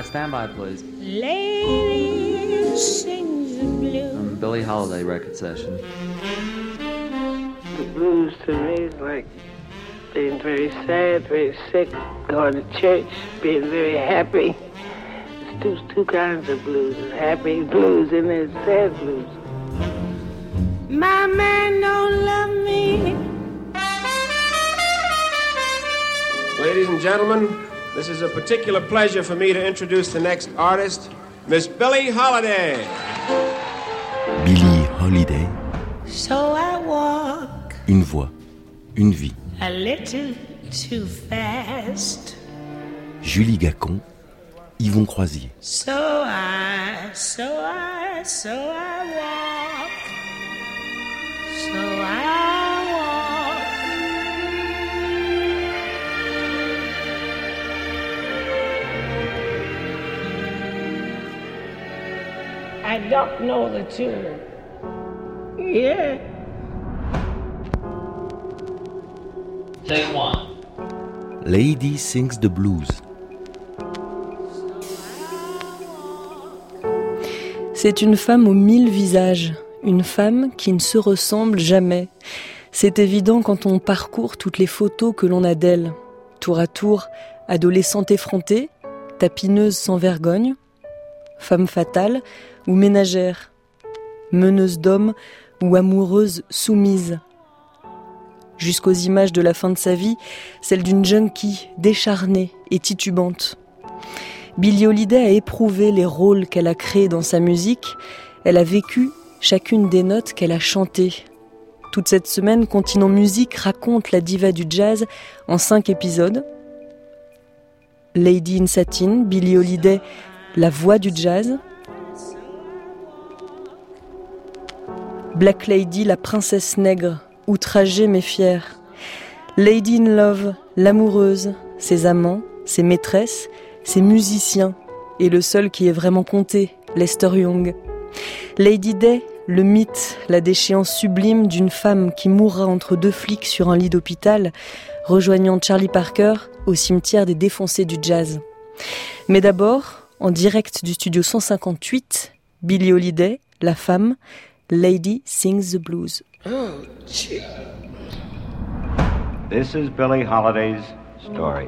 Standby, please. Lady sings the blues. Billie Holiday record session. The blues to me is like being very sad, very sick, going to church, being very happy. There's two kinds of blues. There's happy blues and there's sad blues. My man don't love me. Ladies and gentlemen, this is a particular pleasure for me to introduce the next artist, Miss Billie Holiday. Billie Holiday. So I walk Une voix, une vie. a little too fast. Julie Gacon, Yvon Croisier. So I walk. So I walk. I don't know the tune. Yeah. Take one. Lady Sings the Blues. C'est une femme aux 1000 visages, une femme qui ne se ressemble jamais. C'est évident quand on parcourt toutes les photos que l'on a d'elle. Tour à tour, adolescente effrontée, tapineuse sans vergogne, femme fatale ou ménagère, meneuse d'hommes ou amoureuse soumise. Jusqu'aux images de la fin de sa vie, celle d'une junkie décharnée et titubante. Billie Holiday a éprouvé les rôles qu'elle a créés dans sa musique. Elle a vécu chacune des notes qu'elle a chantées. Toute cette semaine, Continent Musique raconte la diva du jazz en 5 épisodes. Lady in Satin, Billie Holiday, la voix du jazz. Black Lady, la princesse nègre, outragée mais fière. Lady in Love, l'amoureuse, ses amants, ses maîtresses, ses musiciens, et le seul qui est vraiment compté, Lester Young. Lady Day, le mythe, la déchéance sublime d'une femme qui mourra entre 2 flics sur un lit d'hôpital, rejoignant Charlie Parker au cimetière des défoncés du jazz. Mais d'abord, en direct du studio 158, Billie Holiday, la femme, Lady Sings the Blues. This is Billie Holiday's story.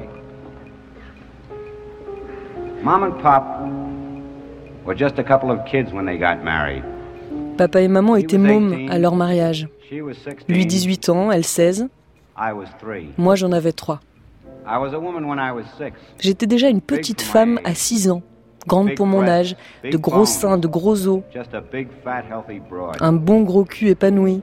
Mom and Pop were just a couple of kids when they got married. Papa et maman étaient mômes à leur mariage. Lui 18 ans, elle 16. Moi j'en avais 3. J'étais déjà une petite femme à 6 ans, grande pour mon âge, de gros seins, de gros os, un bon gros cul épanoui.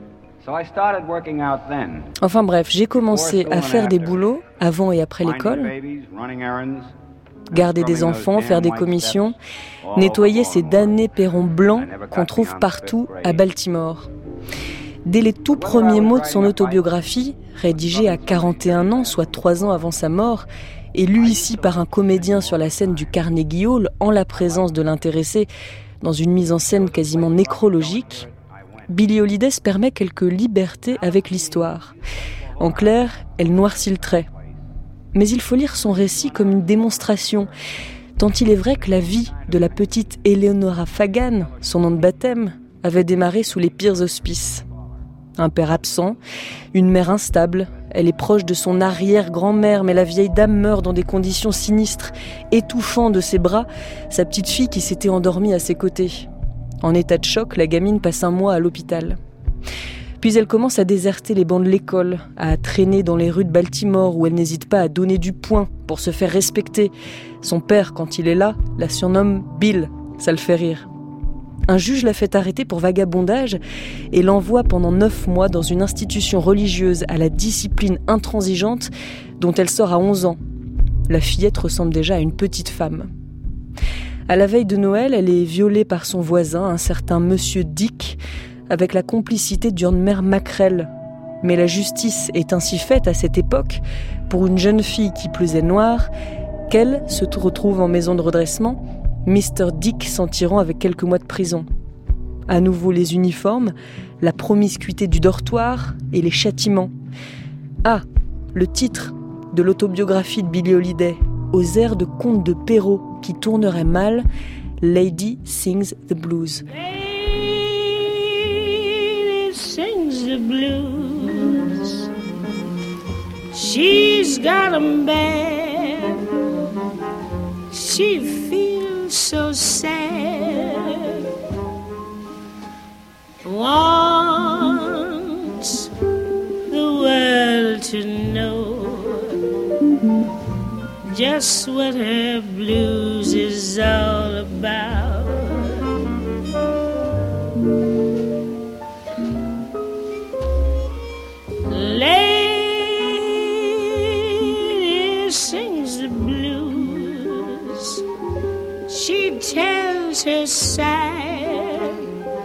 Enfin bref, j'ai commencé à faire des boulots avant et après l'école, garder des enfants, faire des commissions, nettoyer ces damnés perrons blancs qu'on trouve partout à Baltimore. Dès les tout premiers mots de son autobiographie, rédigée à 41 ans, soit 3 ans avant sa mort, et lu ici par un comédien sur la scène du Carnegie Hall, en la présence de l'intéressé, dans une mise en scène quasiment nécrologique, Billie Holiday se permet quelques libertés avec l'histoire. En clair, elle noircit le trait. Mais il faut lire son récit comme une démonstration, tant il est vrai que la vie de la petite Eleonora Fagan, son nom de baptême, avait démarré sous les pires auspices. Un père absent, une mère instable, elle est proche de son arrière-grand-mère, mais la vieille dame meurt dans des conditions sinistres, étouffant de ses bras sa petite fille qui s'était endormie à ses côtés. En état de choc, la gamine passe un mois à l'hôpital. Puis elle commence à déserter les bancs de l'école, à traîner dans les rues de Baltimore où elle n'hésite pas à donner du poing pour se faire respecter. Son père, quand il est là, la surnomme Bill, ça le fait rire. Un juge la fait arrêter pour vagabondage et l'envoie pendant 9 mois dans une institution religieuse à la discipline intransigeante dont elle sort à 11 ans. La fillette ressemble déjà à une petite femme. À la veille de Noël, elle est violée par son voisin, un certain Monsieur Dick, avec la complicité d'Urner Mackerel. Mais la justice est ainsi faite à cette époque, pour une jeune fille qui plus est noire, qu'elle se retrouve en maison de redressement, Mr. Dick s'en tirant avec quelques mois de prison. À nouveau les uniformes, la promiscuité du dortoir et les châtiments. Ah, le titre de l'autobiographie de Billie Holiday, aux airs de conte de Perrault. qui tournerait mal, Lady Sings the Blues. Lady sings the blues. She's got 'em bad. She feels so sad. Wants the world to know just what her blues is all about. Lady sings the blues. She tells her side,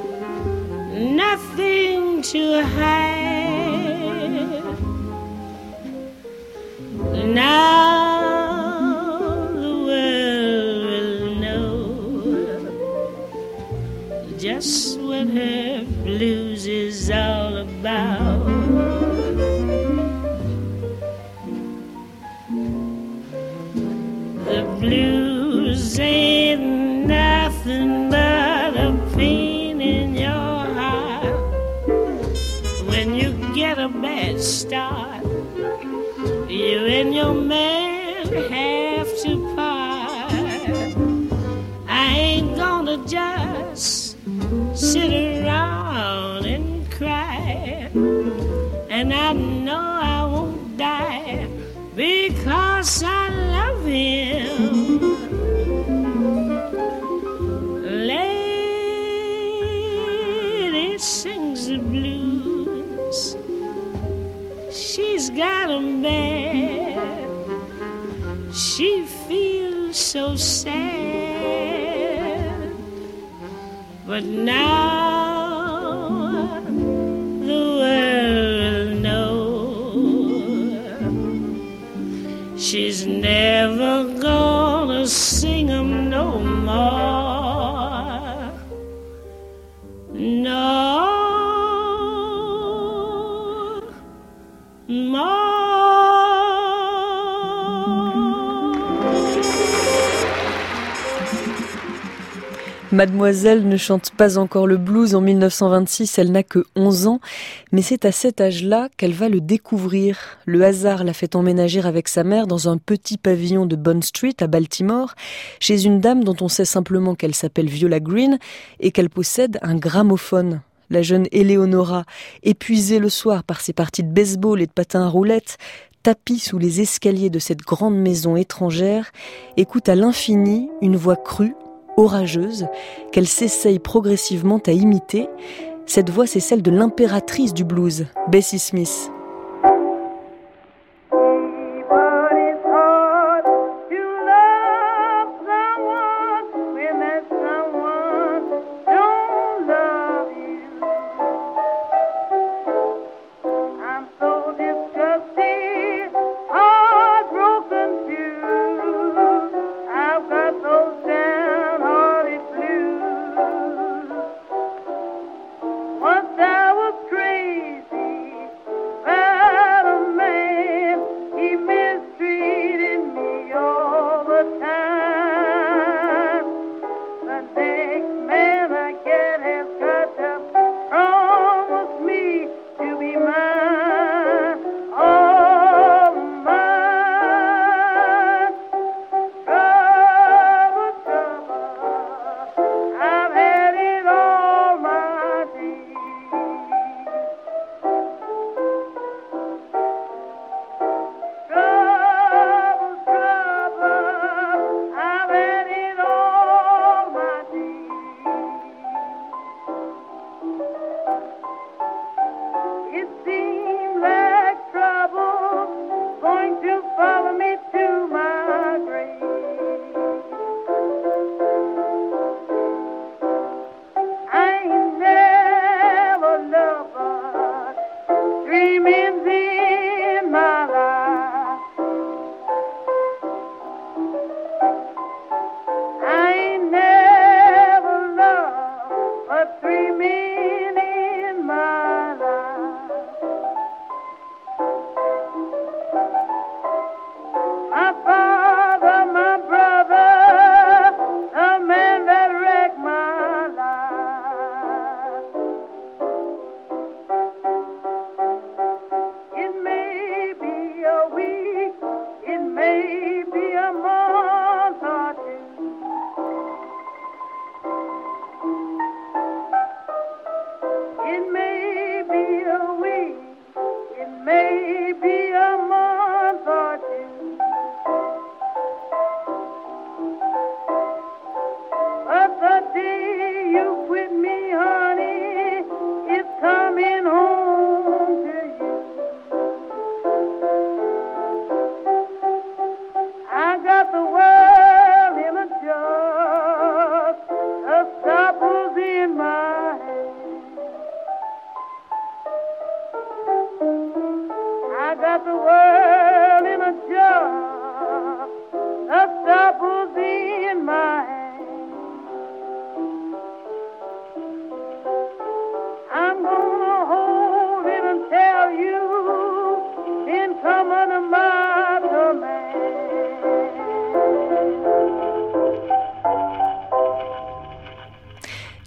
nothing to hide. Now the world will know just what her blues is all about. The blues ain't nothing but a pain in your heart. When you get a bad start, you and your man have to part. I ain't gonna just sit around and cry, and I know I won't die because I love him. Lady sings the blues. She's got 'em bad. She feels so sad. But now the world will know she's never gonna sing 'em no more. No more. Mademoiselle ne chante pas encore le blues en 1926, elle n'a que 11 ans, mais c'est à cet âge-là qu'elle va le découvrir. Le hasard l'a fait emménager avec sa mère dans un petit pavillon de Bond Street à Baltimore, chez une dame dont on sait simplement qu'elle s'appelle Viola Green et qu'elle possède un gramophone. La jeune Eleonora, épuisée le soir par ses parties de baseball et de patins à roulettes, tapie sous les escaliers de cette grande maison étrangère, écoute à l'infini une voix crue, orageuse, qu'elle s'essaye progressivement à imiter. Cette voix, c'est celle de l'impératrice du blues, Bessie Smith. Once I was crazy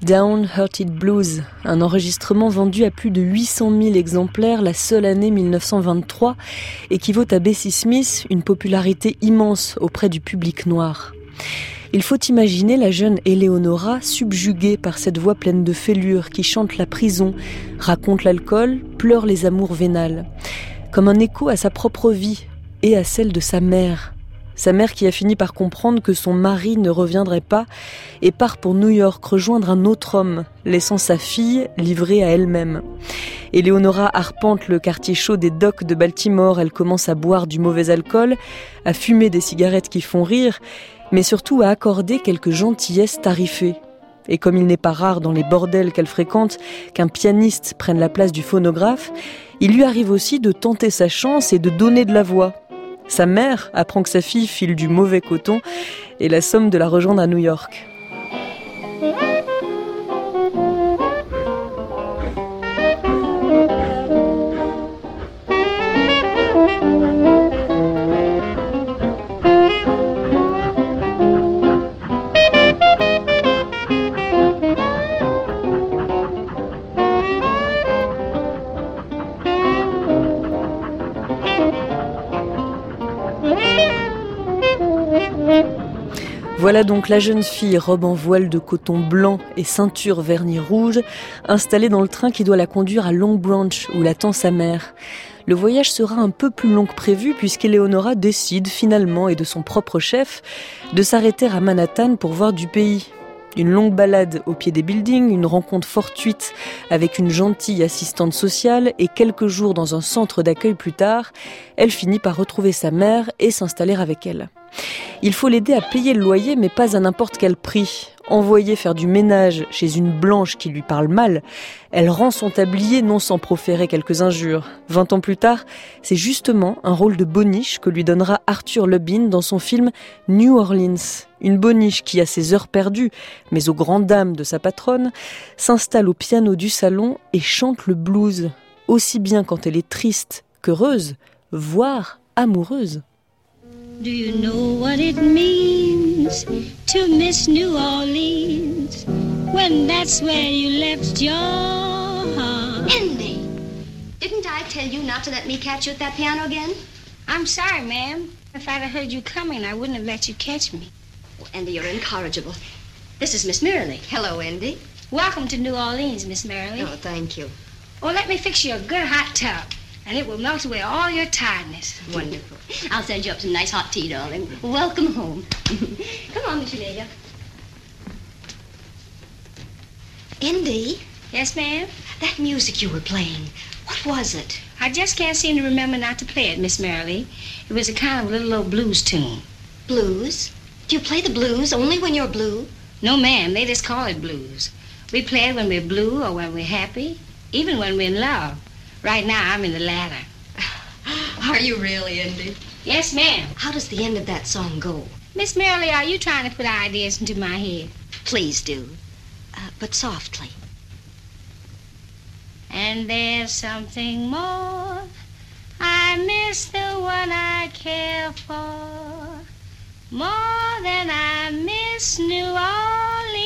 Downhearted Blues, un enregistrement vendu à plus de 800 000 exemplaires la seule année 1923, équivaut à Bessie Smith une popularité immense auprès du public noir. Il faut imaginer la jeune Eleonora subjuguée par cette voix pleine de fêlures qui chante la prison, raconte l'alcool, pleure les amours vénales. Comme un écho à sa propre vie et à celle de sa mère. Sa mère qui a fini par comprendre que son mari ne reviendrait pas et part pour New York rejoindre un autre homme, laissant sa fille livrée à elle-même. Eleonora arpente le quartier chaud des docks de Baltimore, elle commence à boire du mauvais alcool, à fumer des cigarettes qui font rire, mais surtout à accorder quelques gentillesses tarifées. Et comme il n'est pas rare dans les bordels qu'elle fréquente qu'un pianiste prenne la place du phonographe, il lui arrive aussi de tenter sa chance et de donner de la voix. Sa mère apprend que sa fille file du mauvais coton et la somme de la rejoindre à New York. Voilà donc la jeune fille, robe en voile de coton blanc et ceinture vernis rouge, installée dans le train qui doit la conduire à Long Branch, où l'attend sa mère. Le voyage sera un peu plus long que prévu puisqu'Eleonora décide finalement, et de son propre chef, de s'arrêter à Manhattan pour voir du pays. Une longue balade au pied des buildings, une rencontre fortuite avec une gentille assistante sociale et quelques jours dans un centre d'accueil plus tard, elle finit par retrouver sa mère et s'installer avec elle. Il faut l'aider à payer le loyer, mais pas à n'importe quel prix. Envoyée faire du ménage chez une blanche qui lui parle mal, elle rend son tablier non sans proférer quelques injures. 20 ans plus tard, c'est justement un rôle de boniche que lui donnera Arthur Lubin dans son film New Orleans. Une boniche qui, à ses heures perdues, mais aux grandes dames de sa patronne, s'installe au piano du salon et chante le blues, aussi bien quand elle est triste qu'heureuse, voire amoureuse. Do you know what it means to miss New Orleans when that's where you left your heart? Andy, didn't I tell you not to let me catch you at that piano again? I'm sorry, ma'am. If I'd have heard you coming, I wouldn't have let you catch me. Oh, Andy, you're incorrigible. This is Miss Merrily. Hello, Andy. Welcome to New Orleans, Miss Merrily. Oh, thank you. Oh, let me fix you a good hot tub, and it will melt away all your tiredness. Wonderful. I'll send you up some nice hot tea, darling. Welcome home. Come on, Miss Amelia. Indy? Yes, ma'am? That music you were playing, what was it? I just can't seem to remember not to play it, Miss Merrily. It was a kind of little old blues tune. Blues? Do you play the blues only when you're blue? No, ma'am. They just call it blues. We play it when we're blue or when we're happy, even when we're in love. Right now, I'm in the latter. Are you really, Indy? Yes, ma'am. How does the end of that song go? Miss Merrily, are you trying to put ideas into my head? Please do, but softly. And there's something more. I miss the one I care for more than I miss New Orleans.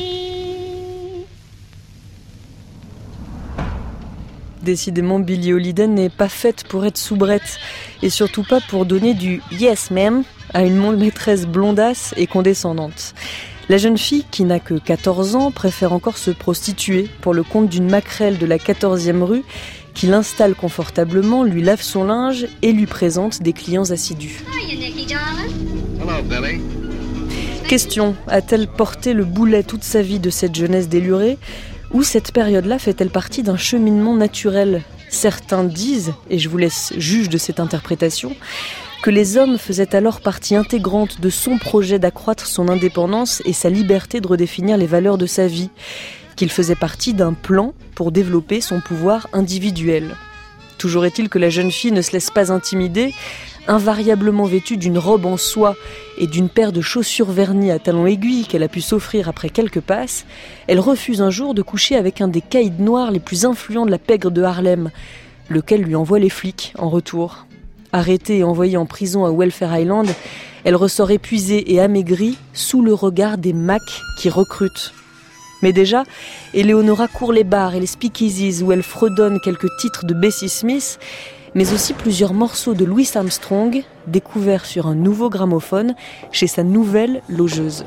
Décidément, Billie Holiday n'est pas faite pour être soubrette et surtout pas pour donner du « yes ma'am » à une maîtresse blondasse et condescendante. La jeune fille, qui n'a que 14 ans, préfère encore se prostituer pour le compte d'une maquerelle de la 14e rue qui l'installe confortablement, lui lave son linge et lui présente des clients assidus. Hello, Billy. Question, a-t-elle porté le boulet toute sa vie de cette jeunesse délurée ? Ou cette période-là fait-elle partie d'un cheminement naturel ? Certains disent, et je vous laisse juge de cette interprétation, que les hommes faisaient alors partie intégrante de son projet d'accroître son indépendance et sa liberté de redéfinir les valeurs de sa vie, qu'il faisait partie d'un plan pour développer son pouvoir individuel. Toujours est-il que la jeune fille ne se laisse pas intimider. Invariablement vêtue d'une robe en soie et d'une paire de chaussures vernies à talons aiguilles qu'elle a pu s'offrir après quelques passes, elle refuse un jour de coucher avec un des caïds noirs les plus influents de la pègre de Harlem, lequel lui envoie les flics en retour. Arrêtée et envoyée en prison à Welfare Island, elle ressort épuisée et amaigrie sous le regard des Macs qui recrutent. Mais déjà, Eleonora court les bars et les speakeasies où elle fredonne quelques titres de Bessie Smith, mais aussi plusieurs morceaux de Louis Armstrong, découverts sur un nouveau gramophone chez sa nouvelle logeuse.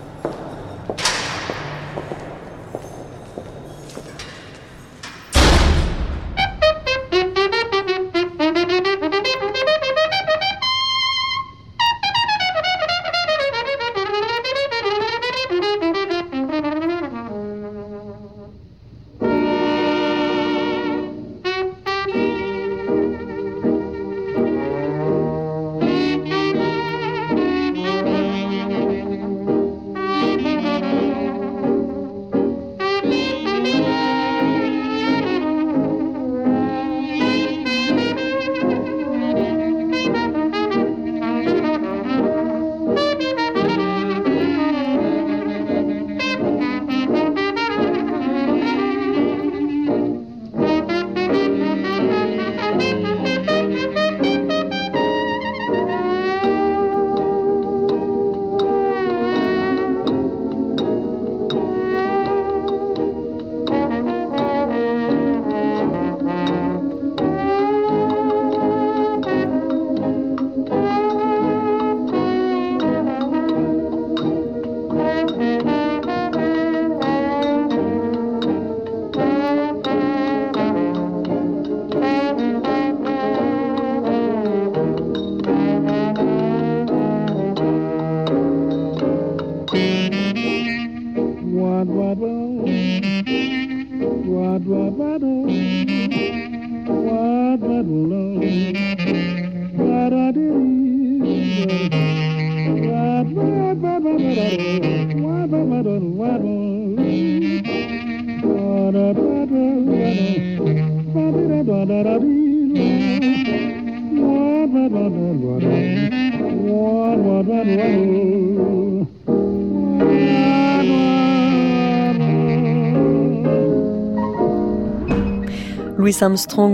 Louis Armstrong,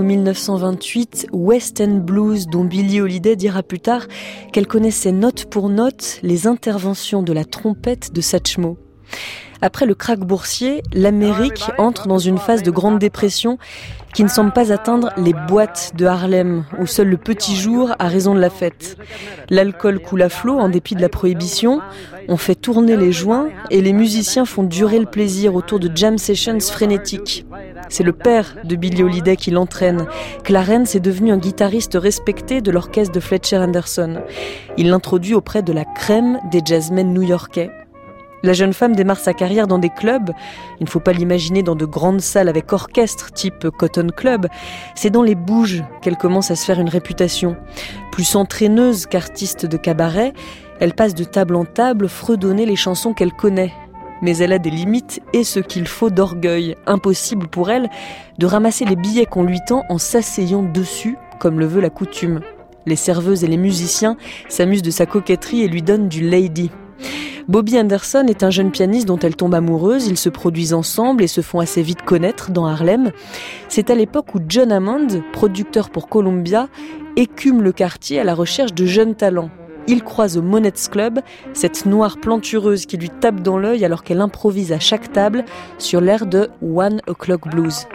1928, West End Blues, dont Billie Holiday dira plus tard qu'elle connaissait note pour note les interventions de la trompette de Satchmo. Après le krach boursier, l'Amérique entre dans une phase de grande dépression qui ne semble pas atteindre les boîtes de Harlem, où seul le petit jour a raison de la fête. L'alcool coule à flot en dépit de la prohibition, on fait tourner les joints et les musiciens font durer le plaisir autour de jam sessions frénétiques. C'est le père de Billie Holiday qui l'entraîne. Clarence est devenu un guitariste respecté de l'orchestre de Fletcher Henderson. Il l'introduit auprès de la crème des jazzmen new-yorkais. La jeune femme démarre sa carrière dans des clubs. Il ne faut pas l'imaginer dans de grandes salles avec orchestre, type Cotton Club. C'est dans les bouges qu'elle commence à se faire une réputation. Plus entraîneuse qu'artiste de cabaret, elle passe de table en table fredonner les chansons qu'elle connaît. Mais elle a des limites et ce qu'il faut d'orgueil. Impossible pour elle de ramasser les billets qu'on lui tend en s'asseyant dessus, comme le veut la coutume. Les serveuses et les musiciens s'amusent de sa coquetterie et lui donnent du lady. Bobby Anderson est un jeune pianiste dont elle tombe amoureuse, ils se produisent ensemble et se font assez vite connaître dans Harlem. C'est à l'époque où John Hammond, producteur pour Columbia, écume le quartier à la recherche de jeunes talents. Il croise au Monet's Club cette noire plantureuse qui lui tape dans l'œil alors qu'elle improvise à chaque table sur l'air de One O'Clock Blues.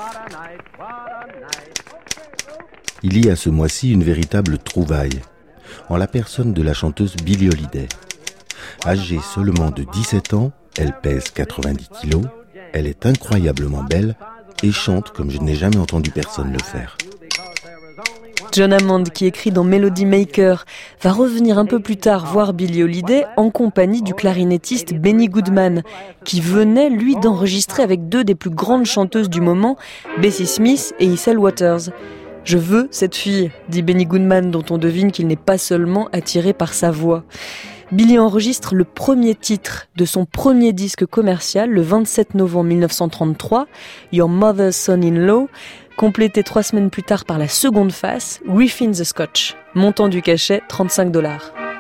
Il y a ce mois-ci une véritable trouvaille, en la personne de la chanteuse Billie Holiday. Âgée seulement de 17 ans, elle pèse 90 kilos, elle est incroyablement belle et chante comme je n'ai jamais entendu personne le faire. John Hammond, qui écrit dans Melody Maker, va revenir un peu plus tard voir Billie Holiday en compagnie du clarinettiste Benny Goodman, qui venait, lui, d'enregistrer avec deux des plus grandes chanteuses du moment, Bessie Smith et Ethel Waters. « Je veux cette fille », dit Benny Goodman, dont on devine qu'il n'est pas seulement attiré par sa voix. Billie enregistre le premier titre de son premier disque commercial le 27 novembre 1933, Your Mother's Son-in-Law, complété 3 semaines plus tard par la seconde face, Riffin' the Scotch, montant du cachet $35. I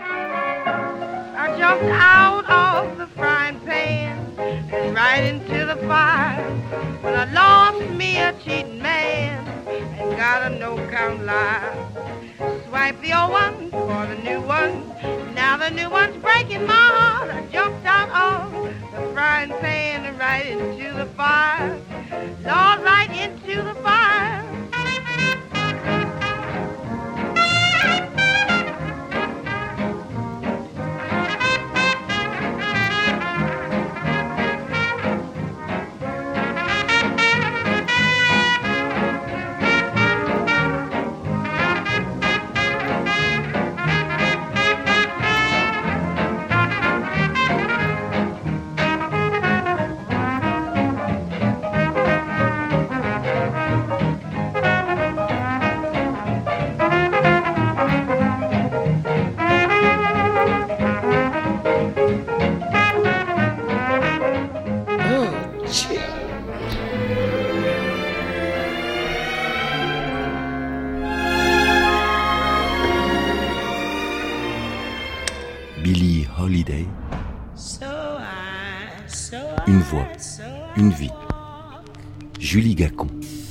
jumped out of the frying pan and right into the fire when I lost me a cheating man and got a no-count lie. Swipe the old one for the new one. Now the new one's breaking my heart. I jumped out of the frying pan and right into the fire. Lord, right into the fire. Billie Holiday. Une voix, une vie. Julie Gacon.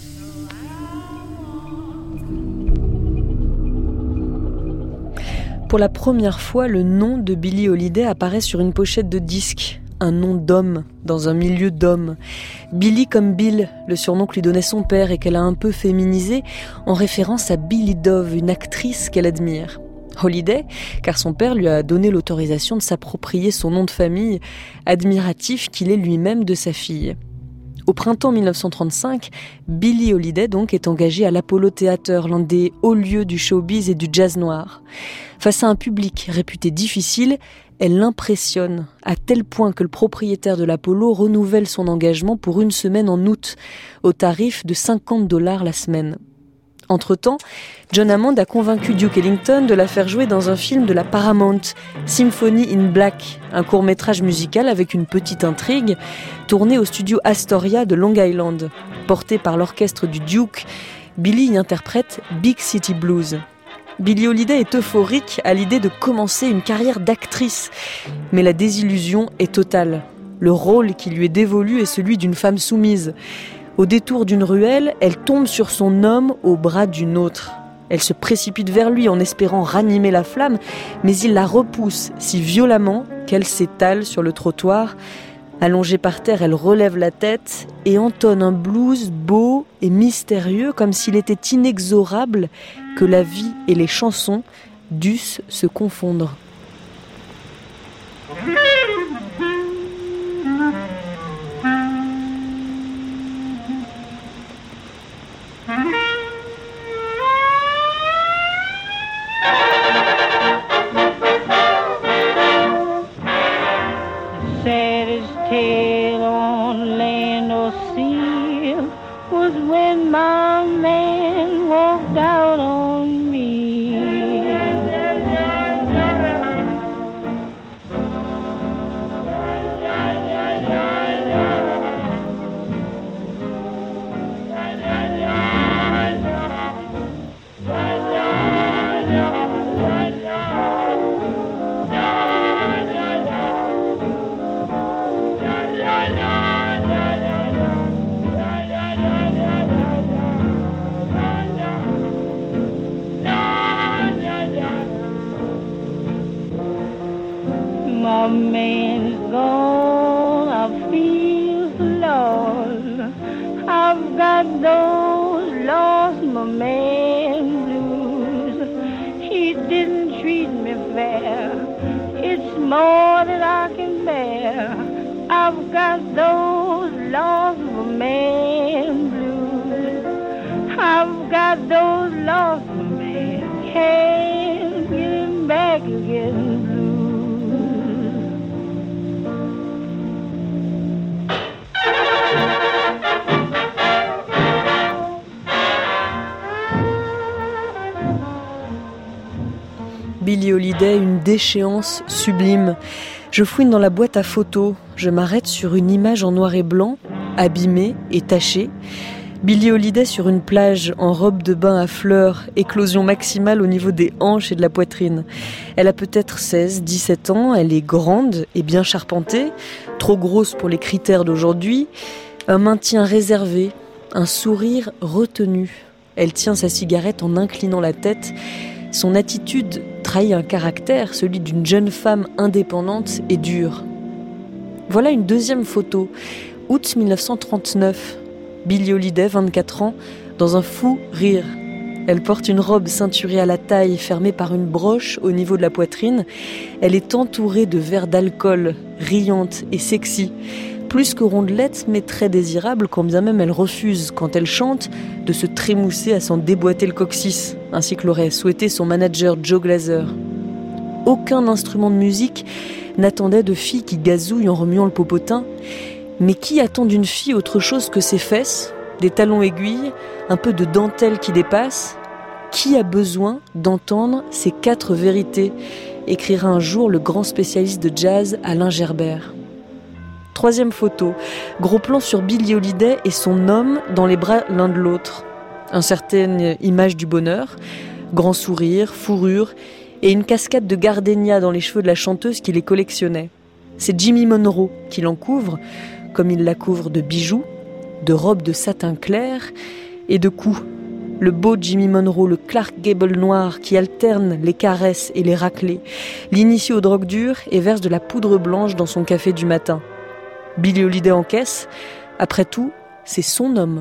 Pour la première fois, le nom de Billie Holiday apparaît sur une pochette de disque. Un nom d'homme, dans un milieu d'hommes. Billie comme Bill, le surnom que lui donnait son père et qu'elle a un peu féminisé, en référence à Billie Dove, une actrice qu'elle admire. Holiday, car son père lui a donné l'autorisation de s'approprier son nom de famille, admiratif qu'il est lui-même de sa fille. Au printemps 1935, Billie Holiday donc est engagée à l'Apollo Theater, l'un des hauts lieux du showbiz et du jazz noir. Face à un public réputé difficile, elle l'impressionne, à tel point que le propriétaire de l'Apollo renouvelle son engagement pour une semaine en août, au tarif de $50 la semaine. Entre-temps, John Hammond a convaincu Duke Ellington de la faire jouer dans un film de la Paramount, Symphony in Black, un court-métrage musical avec une petite intrigue, tourné au studio Astoria de Long Island. Porté par l'orchestre du Duke, Billie y interprète Big City Blues. Billie Holiday est euphorique à l'idée de commencer une carrière d'actrice, mais la désillusion est totale. Le rôle qui lui est dévolu est celui d'une femme soumise. Au détour d'une ruelle, elle tombe sur son homme au bras d'une autre. Elle se précipite vers lui en espérant ranimer la flamme, mais il la repousse si violemment qu'elle s'étale sur le trottoir. Allongée par terre, elle relève la tête et entonne un blues beau et mystérieux, comme s'il était inexorable que la vie et les chansons dussent se confondre. Saddest tale on land or sea was when my man walked out on me. My man's gone, I feel lost. I've got those lost my man blues. He didn't treat me fair. It's more than I can bear. I've got those lost my man blues. I've got those lost my man. Can't get him back again. Billie Holiday, une déchéance sublime. Je fouine dans la boîte à photos, je m'arrête sur une image en noir et blanc, abîmée et tachée. Billie Holiday sur une plage en robe de bain à fleurs, éclosion maximale au niveau des hanches et de la poitrine. Elle a peut-être 16, 17 ans, elle est grande et bien charpentée, trop grosse pour les critères d'aujourd'hui, un maintien réservé, un sourire retenu. Elle tient sa cigarette en inclinant la tête. Son attitude trahit un caractère, celui d'une jeune femme indépendante et dure. Voilà une deuxième photo, Août 1939. Billie Holiday, 24 ans, dans un fou rire. Elle porte une robe ceinturée à la taille, fermée par une broche au niveau de la poitrine. Elle est entourée de verres d'alcool, riante et sexy. Plus que rondelette, mais très désirable, quand bien même elle refuse, quand elle chante, de se trémousser à s'en déboîter le coccyx, ainsi que l'aurait souhaité son manager Joe Glaser. Aucun instrument de musique n'attendait de fille qui gazouille en remuant le popotin. Mais qui attend d'une fille autre chose que ses fesses, des talons aiguilles, un peu de dentelle qui dépasse? Qui a besoin d'entendre ces 4 vérités? Écrira un jour le grand spécialiste de jazz Alain Gerbert. 3e photo, gros plan sur Billie Holiday et son homme dans les bras l'un de l'autre. Une certaine image du bonheur, grand sourire, fourrure et une cascade de gardénias dans les cheveux de la chanteuse qui les collectionnait. C'est Jimmy Monroe qui l'en couvre, comme il la couvre de bijoux, de robes de satin clair et de coups. Le beau Jimmy Monroe, le Clark Gable noir qui alterne les caresses et les raclées, l'initie aux drogues dures et verse de la poudre blanche dans son café du matin. Billie Holiday encaisse. Après tout, c'est son homme.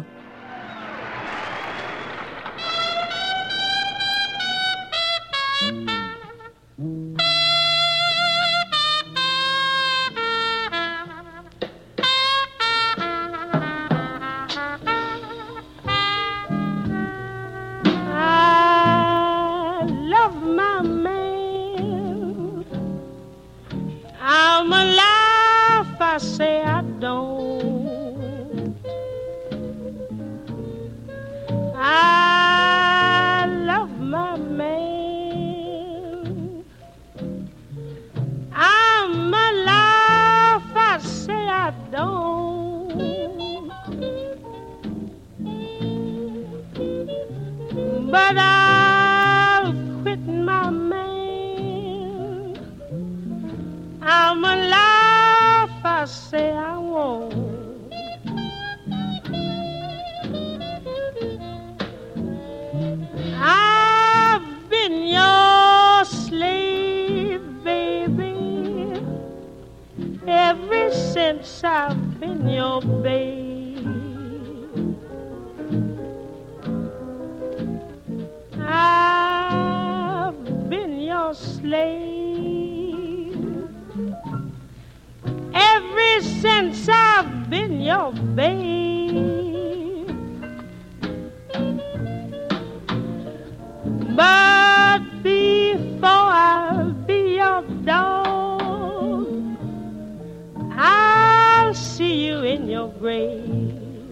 I say I don't. I love my man. I'm alive. I say I don't. But I'll quit my man. I'm alive. I say I won't. I've been your slave, baby, ever since I've been your babe. I've been your slave ever since I've been your babe. But before I'll be your dog, I'll see you in your grave.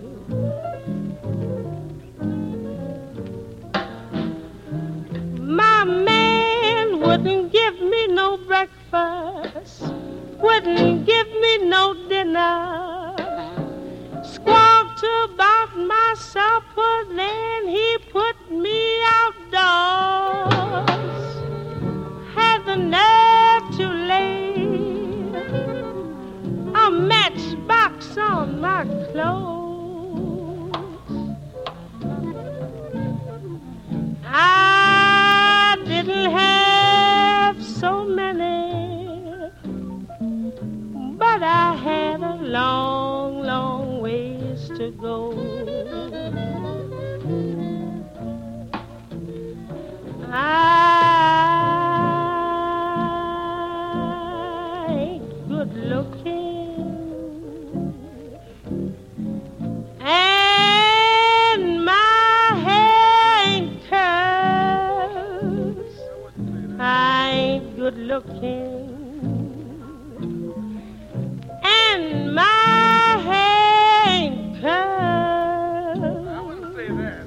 My man wouldn't give me no breakfast, wouldn't give me no dinner, squawked about my supper, then he put me outdoors, had the nerve to lay a matchbox on my clothes. I didn't have so many, but I had a long, long ways to go. I ain't good looking, and my hair ain't curls. I ain't good looking, and my hair ain't curls. I want to say that.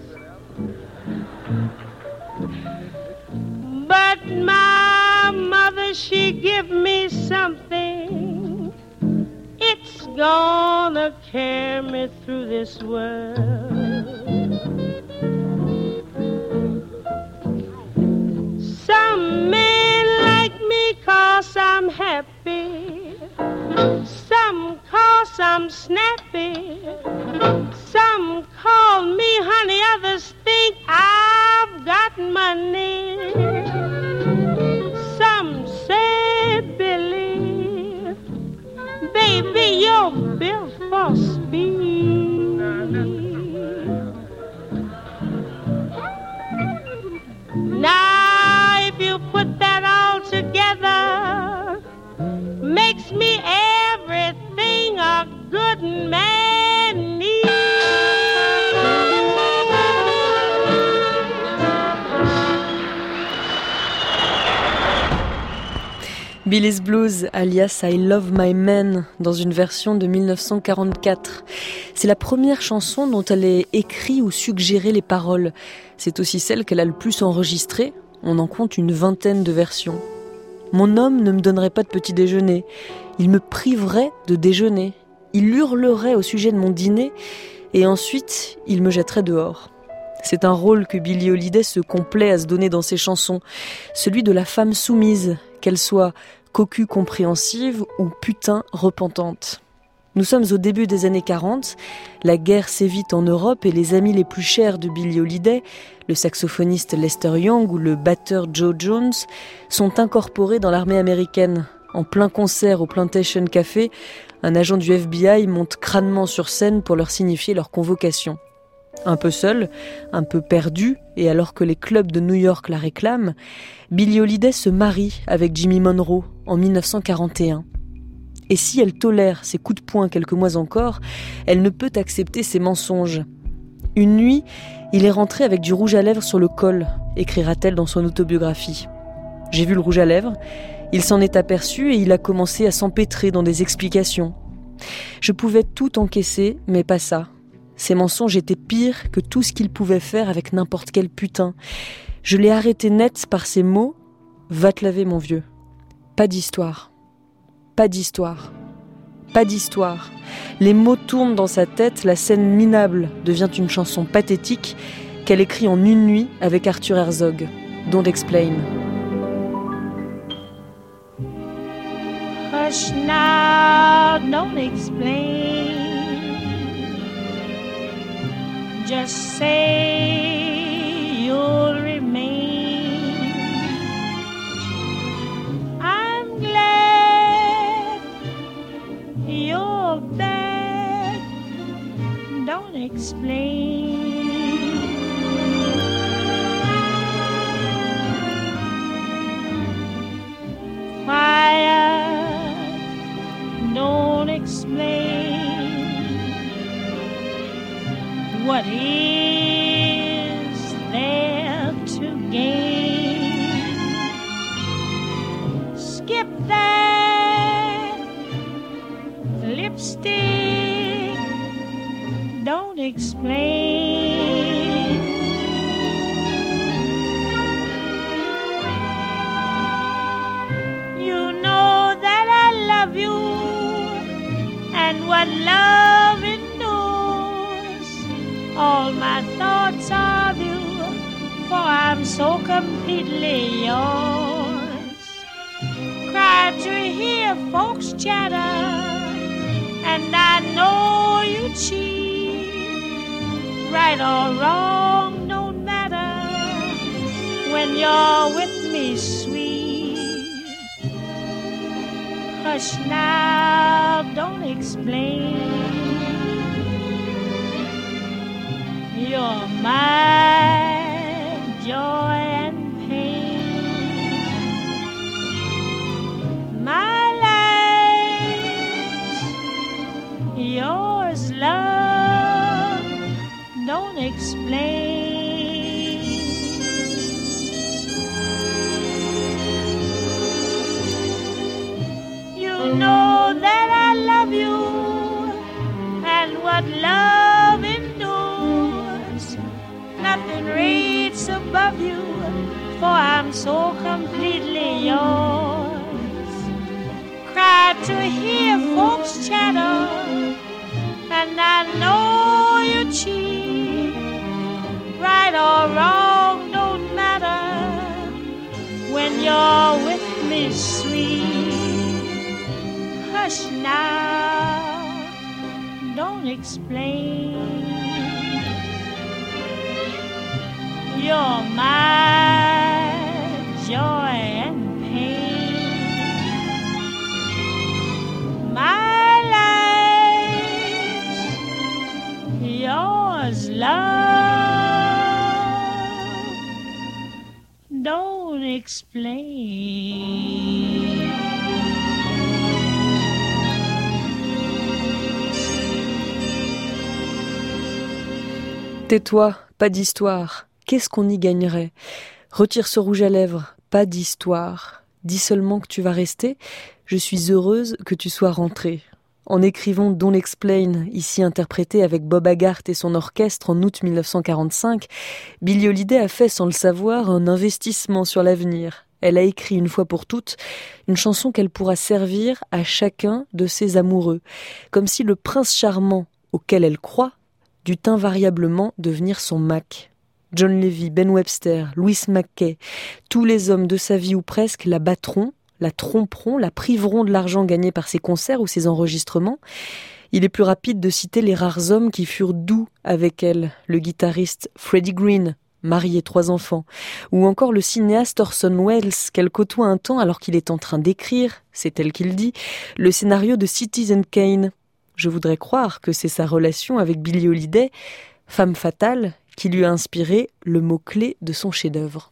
But my mother, she give me something. It's gonna carry me through this world. Some men like me 'cause I'm happy, some 'cause I'm snappy, some call me honey, others think I've got money. Some say, Billy, baby, you're built for be. Now, if you put that all together, makes me everything a good man needs. Billy's Blues, alias I Love My Man, dans une version de 1944. C'est la première chanson dont elle ait écrit ou suggéré les paroles. C'est aussi celle qu'elle a le plus enregistrée. On en compte une 20aine de versions. Mon homme ne me donnerait pas de petit déjeuner. Il me priverait de déjeuner. Il hurlerait au sujet de mon dîner et ensuite il me jetterait dehors. C'est un rôle que Billie Holiday se complaît à se donner dans ses chansons, celui de la femme soumise, qu'elle soit cocu compréhensive ou putain repentante. Nous sommes au début des années 40, la guerre sévit en Europe et les amis les plus chers de Billie Holiday, le saxophoniste Lester Young ou le batteur Joe Jones, sont incorporés dans l'armée américaine. En plein concert au Plantation Café, un agent du FBI monte crânement sur scène pour leur signifier leur convocation. Un peu seule, un peu perdue, et alors que les clubs de New York la réclament, Billie Holiday se marie avec Jimmy Monroe en 1941. Et si elle tolère ses coups de poing quelques mois encore, elle ne peut accepter ses mensonges. Une nuit, il est rentré avec du rouge à lèvres sur le col, écrira-t-elle dans son autobiographie. J'ai vu le rouge à lèvres, il s'en est aperçu et il a commencé à s'empêtrer dans des explications. Je pouvais tout encaisser, mais pas ça. Ces mensonges étaient pires que tout ce qu'il pouvait faire avec n'importe quel putain. Je l'ai arrêté net par ces mots « Va te laver, mon vieux ». Pas d'histoire. Pas d'histoire. Pas d'histoire. Les mots tournent dans sa tête, la scène minable devient une chanson pathétique qu'elle écrit en une nuit avec Arthur Herzog. Don't explain. Hush now, don't explain. Just say you'll remain. I'm glad you're back. Don't explain. Fire, don't explain. What is there to gain? Skip that lipstick, don't explain. You know that I love you, and what love endures. All my thoughts of you, for I'm so completely yours. Cry to hear folks chatter, and I know you cheat. Right or wrong, don't matter when you're with me, sweet. Hush now, don't explain. You're my joy and pain, my life's yours, love, don't explain. You know that I love you, and what love endures. Nothing rates above you, for I'm so completely yours. Cry to hear folks chatter, and I know you cheat. Right or wrong, don't matter when you're with me, sweet. Hush now, don't explain. You're my joy and pain, my life's explain. Tais-toi, pas d'histoire. Qu'est-ce qu'on y gagnerait ? Retire ce rouge à lèvres, pas d'histoire. Dis seulement que tu vas rester. Je suis heureuse que tu sois rentrée. En écrivant Don't Explain, ici interprété avec Bob Haggart et son orchestre en août 1945, Billie Holiday a fait, sans le savoir, un investissement sur l'avenir. Elle a écrit une fois pour toutes une chanson qu'elle pourra servir à chacun de ses amoureux, comme si le prince charmant auquel elle croit dut invariablement devenir son Mac. John Levy, Ben Webster, Louis Mackay, tous les hommes de sa vie ou presque la battront, la tromperont, la priveront de l'argent gagné par ses concerts ou ses enregistrements. Il est plus rapide de citer les rares hommes qui furent doux avec elle, le guitariste Freddie Green, marié 3 enfants, ou encore le cinéaste Orson Welles, qu'elle côtoie un temps alors qu'il est en train d'écrire, c'est elle qui le dit, le scénario de Citizen Kane. Je voudrais croire que c'est sa relation avec Billie Holiday, femme fatale, qui lui a inspiré le mot-clé de son chef-d'œuvre.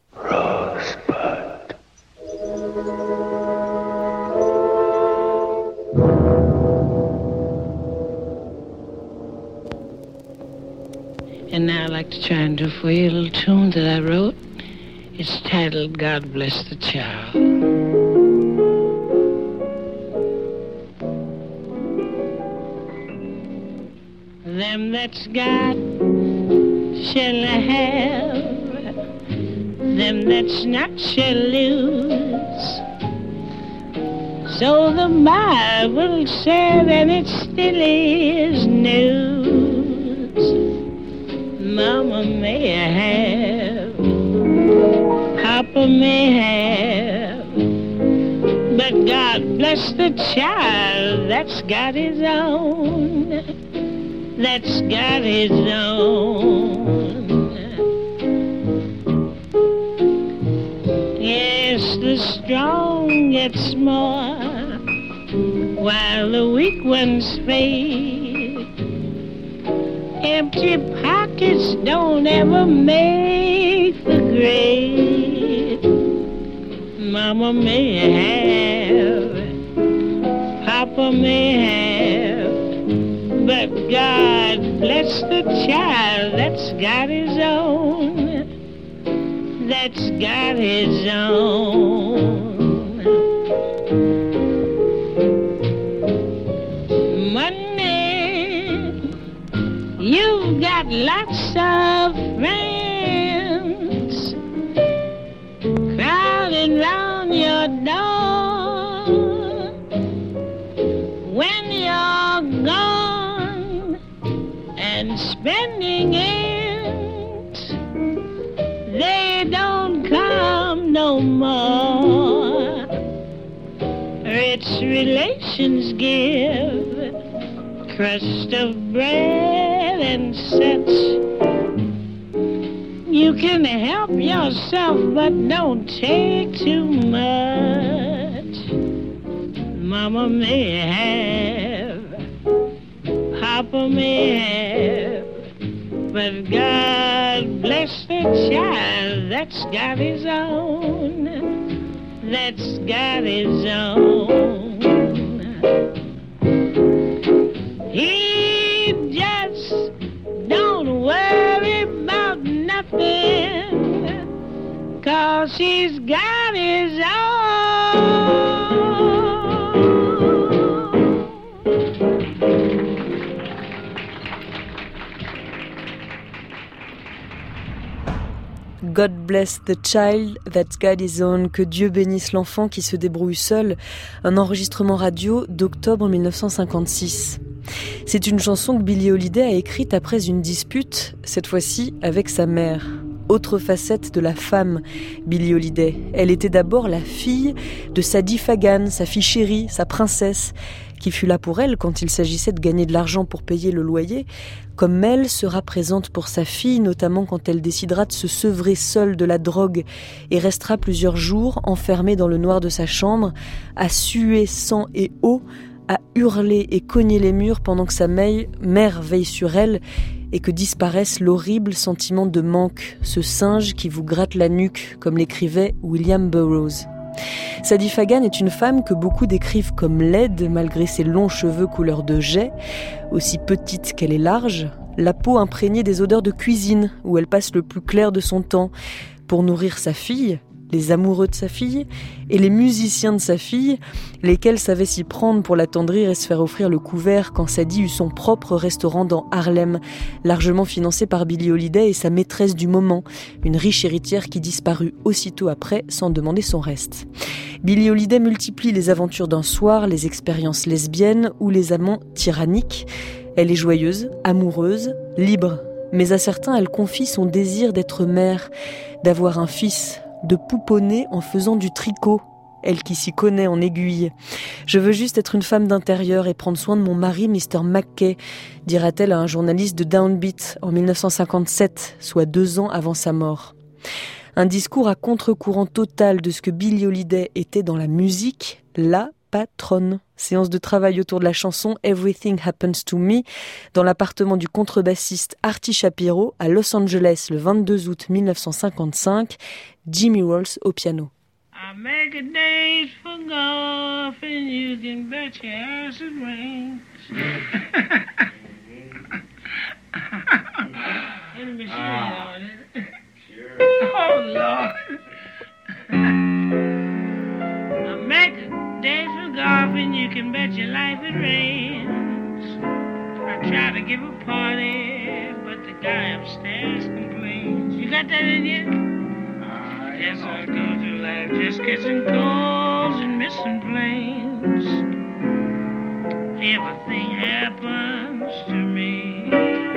And now I'd like to try and do for you a little tune that I wrote. It's titled God Bless the Child. Them that's got shall have, them that's not shall lose. So the Bible said, and it still is news. Mama may have, Papa may have, but God bless the child that's got his own, that's got his own. Yes, the strong get more, while the weak ones fade. Empty pockets don't ever make the grade. Mama may have, Papa may have, but God bless the child that's got his own, that's got his own. You've got lots of friends crowding round your door. When you're gone and spending it, they don't come no more. Rich relations give crust of bread and such. You can help yourself, but don't take too much. Mama may have, Papa may have, but God bless the child that's got his own, that's got his own. He just don't worry about nothing, 'cause he's got his own. God bless the child that's got his own, que Dieu bénisse l'enfant qui se débrouille seul, un enregistrement radio d'octobre 1956. C'est une chanson que Billie Holiday a écrite après une dispute, cette fois-ci avec sa mère. Autre facette de la femme, Billie Holiday. Elle était d'abord la fille de Sadie Fagan, sa fille chérie, sa princesse, qui fut là pour elle quand il s'agissait de gagner de l'argent pour payer le loyer, comme elle sera présente pour sa fille, notamment quand elle décidera de se sevrer seule de la drogue et restera plusieurs jours enfermée dans le noir de sa chambre, à suer sang et eau, à hurler et cogner les murs pendant que sa mère veille sur elle et que disparaisse l'horrible sentiment de manque, ce singe qui vous gratte la nuque, comme l'écrivait William Burroughs. Sadie Fagan est une femme que beaucoup décrivent comme laide, malgré ses longs cheveux couleur de jais, aussi petite qu'elle est large, la peau imprégnée des odeurs de cuisine, où elle passe le plus clair de son temps, pour nourrir sa fille, les amoureux de sa fille et les musiciens de sa fille, lesquels savaient s'y prendre pour l'attendrir et se faire offrir le couvert quand Sadie eut son propre restaurant dans Harlem, largement financé par Billie Holiday et sa maîtresse du moment, une riche héritière qui disparut aussitôt après sans demander son reste. Billie Holiday multiplie les aventures d'un soir, les expériences lesbiennes ou les amants tyranniques. Elle est joyeuse, amoureuse, libre, mais à certains elle confie son désir d'être mère, d'avoir un fils, de pouponner en faisant du tricot, elle qui s'y connaît en aiguille. « Je veux juste être une femme d'intérieur et prendre soin de mon mari, Mr. McKay », dira-t-elle à un journaliste de Downbeat en 1957, soit 2 ans avant sa mort. Un discours à contre-courant total de ce que Billie Holiday était dans la musique, la patronne. Séance de travail autour de la chanson Everything Happens to Me dans l'appartement du contrebassiste Artie Shapiro à Los Angeles le 22 août 1955, Jimmy Rolls au piano. I make a date for golf and you can bet your ass it rains. Oh Lord. I make a date for golf and you can bet your life it rains. I try to give a party, but the guy upstairs complains. You got that in you? Guess I go through life just catching calls and missing planes. Everything happens to me.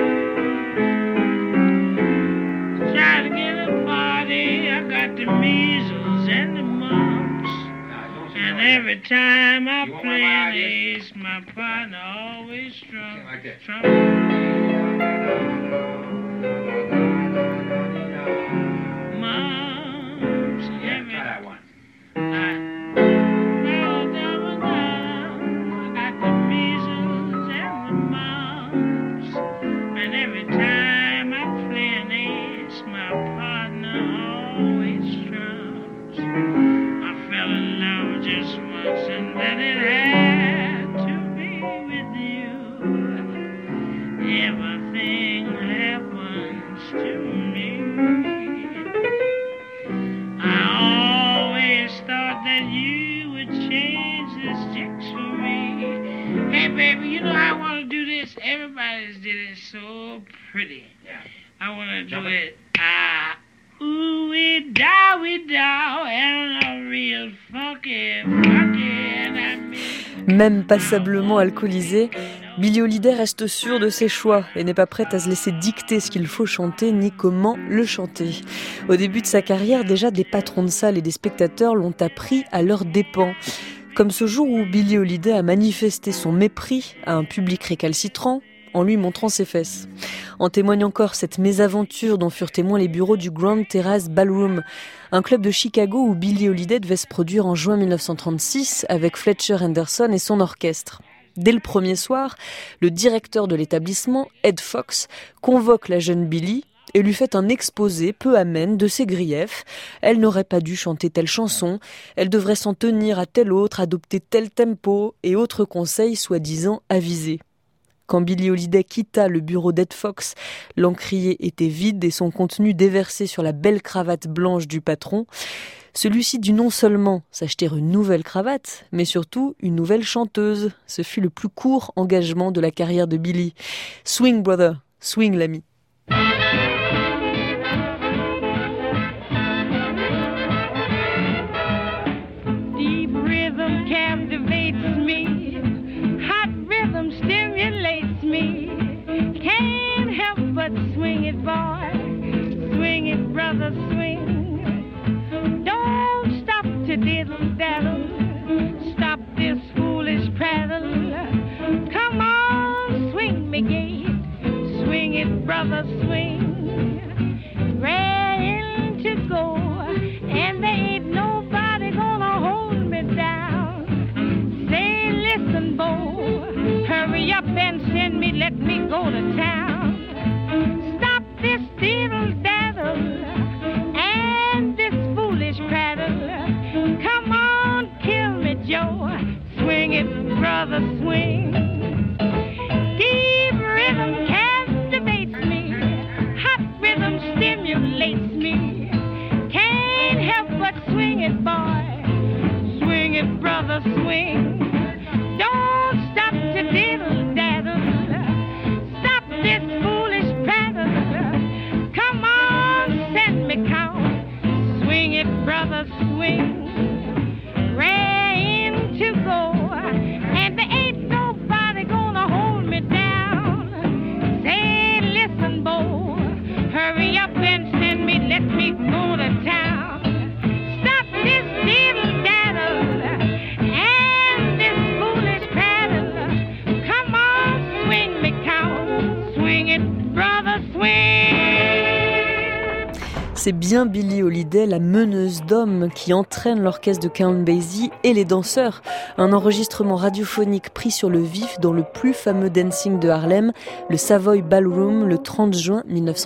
Try to get a party, I got the measles and the mumps. And every time I play an ace, my partner always trumps. I want to do it. Ooh-wee, dow-wee-dow, and a real funky, and I mean... Même passablement alcoolisée, Billie Holiday reste sûre de ses choix et n'est pas prête à se laisser dicter ce qu'il faut chanter ni comment le chanter. Au début de sa carrière, déjà des patrons de salle et des spectateurs l'ont appris à leurs dépens. Comme ce jour où Billie Holiday a manifesté son mépris à un public récalcitrant, en lui montrant ses fesses. En témoigne encore cette mésaventure dont furent témoins les bureaux du Grand Terrace Ballroom, un club de Chicago où Billie Holiday devait se produire en juin 1936 avec Fletcher Henderson et son orchestre. Dès le premier soir, le directeur de l'établissement, Ed Fox, convoque la jeune Billie et lui fait un exposé peu amène de ses griefs. Elle n'aurait pas dû chanter telle chanson, elle devrait s'en tenir à telle autre, adopter tel tempo et autres conseils soi-disant avisés. Quand Billie Holiday quitta le bureau d'Ed Fox, l'encrier était vide et son contenu déversé sur la belle cravate blanche du patron. Celui-ci dut non seulement s'acheter une nouvelle cravate, mais surtout une nouvelle chanteuse. Ce fut le plus court engagement de la carrière de Billie. Swing, brother, swing, l'ami. Deep rhythm captivates me. Hot rhythm stimulates me. Can't help but swing it, boy. Swing it, brother, swing. Don't stop to diddle-daddle. Stop this foolish prattle. Come on, swing me gate. Swing it, brother, swing. Ready to go, and there ain't nobody gonna hold me down. Say, listen, Bo, hurry up and send me, let me go to town. brother, swing. Deep rhythm captivates me. Hot rhythm stimulates me. Can't help but swing it, boy. Swing it, brother, swing. Don't stop to diddle-daddle. Stop this foolish prattle. Come on, send me count. Swing it, brother, swing. Rain to go, and there ain't nobody gonna hold me down. Say, listen, Bo, hurry up and send me, let me go to town. Stop this diddle-daddle and this foolish paddle. Come on, swing me count. Swing it, brother, swing. C'est bien Billie Holiday, la meneuse d'hommes, qui entraîne l'orchestre de Count Basie et les danseurs. Un enregistrement radiophonique pris sur le vif dans le plus fameux dancing de Harlem, le Savoy Ballroom, le 30 juin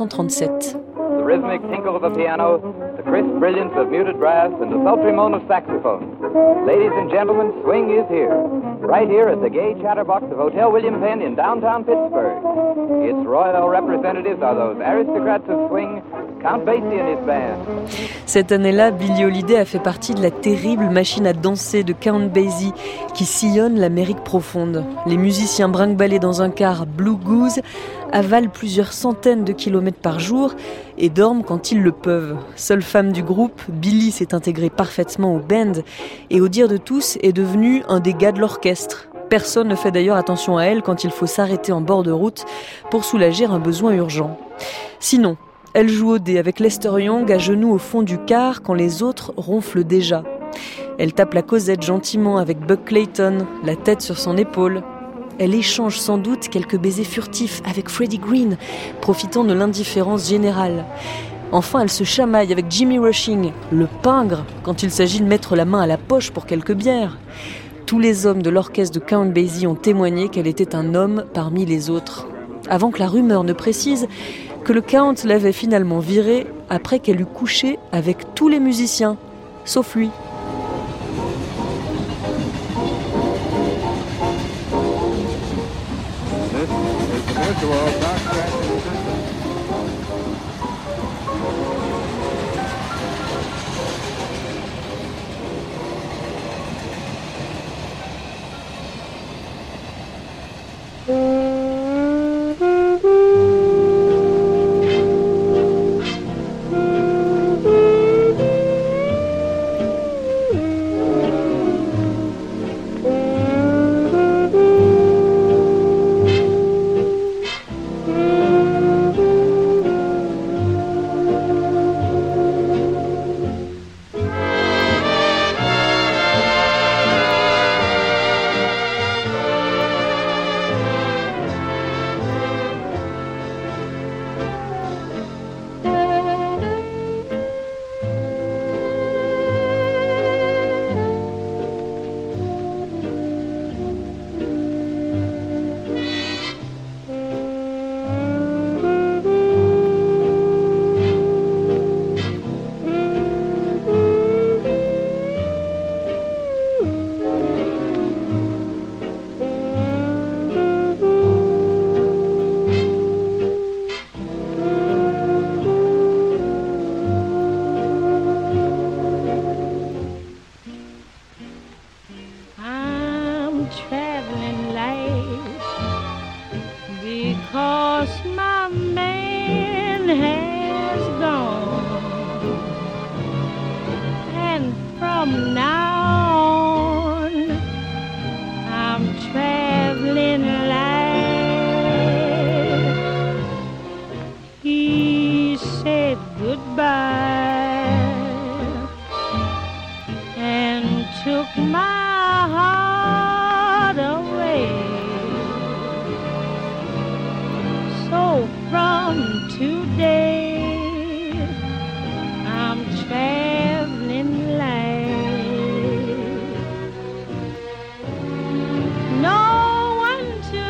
1937. The rhythmic tinkle of the piano, the crisp brilliance of muted brass, and the sultry moan of saxophone. Ladies and gentlemen, swing is here. Right here at the gay chatterbox of Hotel William Penn in downtown Pittsburgh. Its royal representatives are those aristocrats of swing, Count Basie and his band. Cette année-là, Billie Holiday a fait partie de la terrible machine à danser de Count Basie qui sillonne l'Amérique profonde. Les musiciens brinque-ballés dans un car Blue Goose avalent plusieurs centaines de kilomètres par jour et dorment quand ils le peuvent. Seule femme du groupe, Billie s'est intégrée parfaitement au band et au dire de tous est devenue un des gars de l'orchestre. Personne ne fait d'ailleurs attention à elle quand il faut s'arrêter en bord de route pour soulager un besoin urgent. Sinon, elle joue au dé avec Lester Young à genoux au fond du car quand les autres ronflent déjà. Elle tape la causette gentiment avec Buck Clayton, la tête sur son épaule. Elle échange sans doute quelques baisers furtifs avec Freddie Green, profitant de l'indifférence générale. Enfin, elle se chamaille avec Jimmy Rushing, le pingre, quand il s'agit de mettre la main à la poche pour quelques bières. Tous les hommes de l'orchestre de Count Basie ont témoigné qu'elle était un homme parmi les autres. Avant que la rumeur ne précise que le Count l'avait finalement virée après qu'elle eut couché avec tous les musiciens, sauf lui. No one to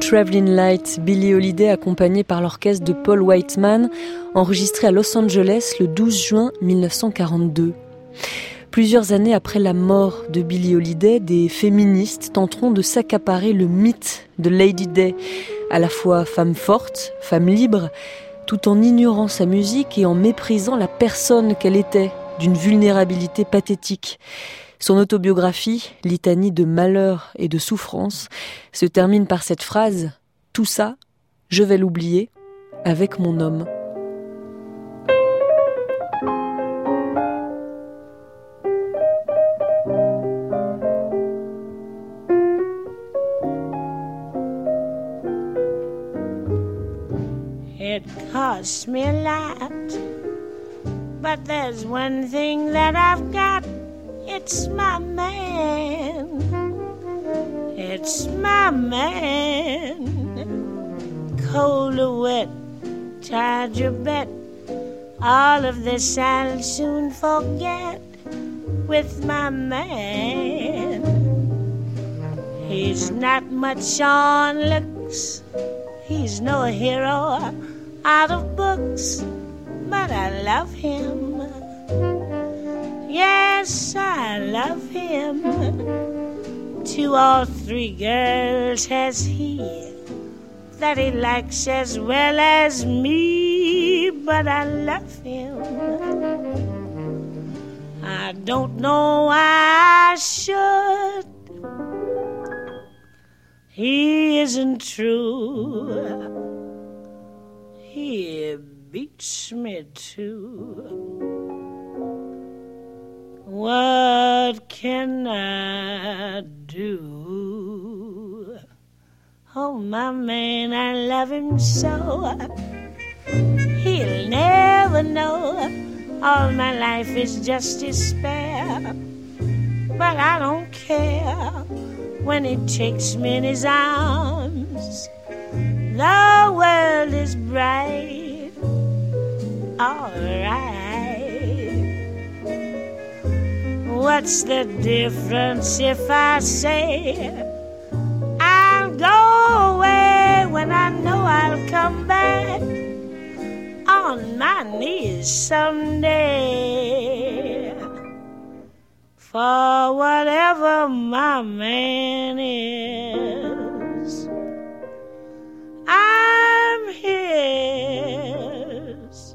Traveling Light, Billie Holiday accompagnée par l'orchestre de Paul Whiteman, enregistré à Los Angeles le 12 juin 1942. Plusieurs années après la mort de Billie Holiday, des féministes tenteront de s'accaparer le mythe de Lady Day, à la fois femme forte, femme libre, tout en ignorant sa musique et en méprisant la personne qu'elle était, d'une vulnérabilité pathétique. Son autobiographie, litanie de malheur et de souffrance, se termine par cette phrase « Tout ça, je vais l'oublier avec mon homme ». It costs me a lot, but there's one thing that I've got. It's my man. It's my man. Cold or wet, charge your bet. All of this I'll soon forget with my man. He's not much on looks. He's no hero out of books, but I love him. Yes, I love him. 2 or 3 girls has he that he likes as well as me, but I love him. I don't know why I should. He isn't true. He beats me too. What can I do? Oh, my man, I love him so. He'll never know all my life is just despair. But I don't care when he takes me in his arms. The world is bright, all right. What's the difference if I say I'll go away when I know I'll come back on my knees someday? For whatever my man is, I'm his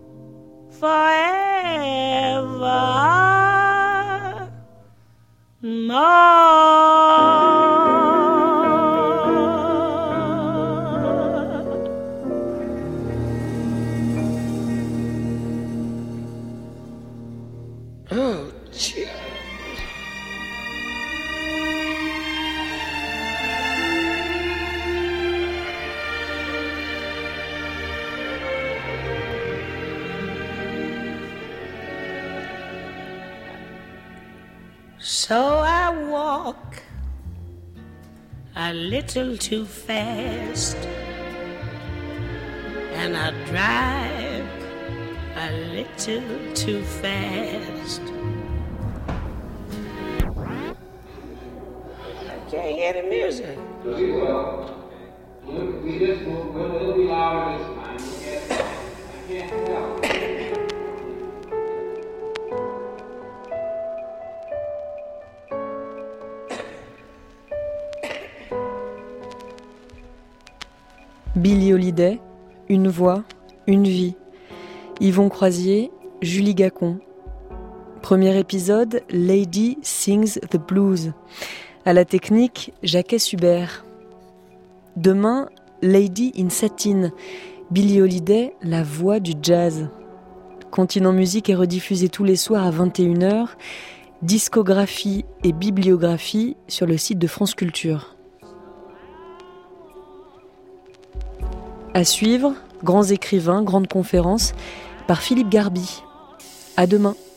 forever. Oh, gee. So I walk a little too fast, and I drive a little too fast. I can't hear the music. We just move a little bit louder this time. I can't tell. Billie Holiday, une voix, une vie. Yvon Croisier, Julie Gacon. Premier épisode, Lady Sings the Blues. À la technique, Jacques Hubert. Demain, Lady in Satin, Billie Holiday, la voix du jazz. Continent Musique est rediffusé tous les soirs à 21h. Discographie et bibliographie sur le site de France Culture. À suivre, grands écrivains, grandes conférences par Philippe Garby. À demain.